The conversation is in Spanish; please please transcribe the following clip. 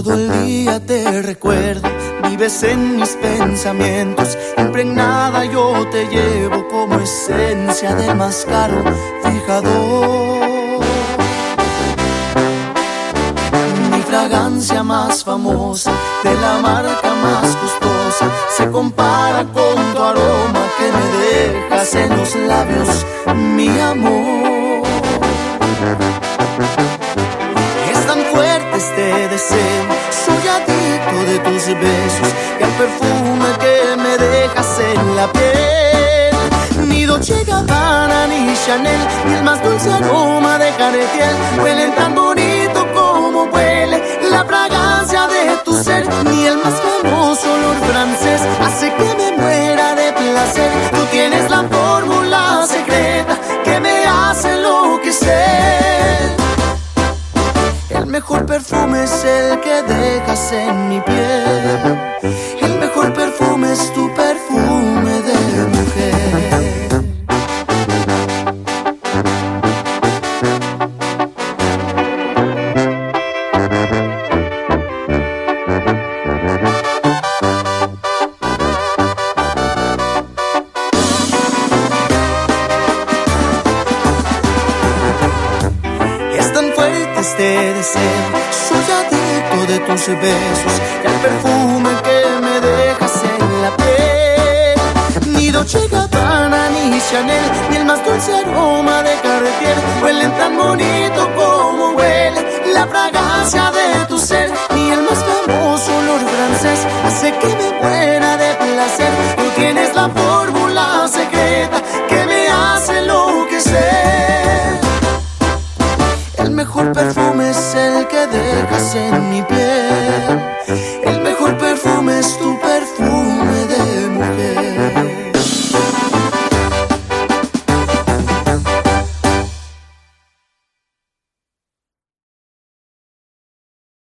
Todo el día te recuerdo, vives en mis pensamientos. Impregnada yo te llevo como esencia del más caro fijador. Mi fragancia más famosa, de la marca más costosa, se compara con tu aroma que me dejas en los labios, mi amor. Es tan fuerte este deseo, soy adicto de tus besos y al perfume que me dejas en la piel. Ni Dolce Gabbana ni Chanel, ni el más dulce aroma de Cartier huelen tan bonito como huele la fragancia de tu ser. Ni el más famoso olor francés hace que me muera de placer. Tú tienes la fórmula secreta que me hace enloquecer. El mejor perfume es el que dejas en mi piel. El mejor perfume es tu perfume de mujer. Este deseo, soy adicto de tus besos y al perfume que me dejas en la piel. Ni Dolce Gabbana ni Chanel, ni el más dulce aroma de Cartier huelen tan bonito como huele la fragancia de tu ser. Ni el más famoso olor francés hace que me muera de placer. Tú tienes la fórmula secreta que me hace enloquecer. El mejor perfume es el que dejas en mi piel.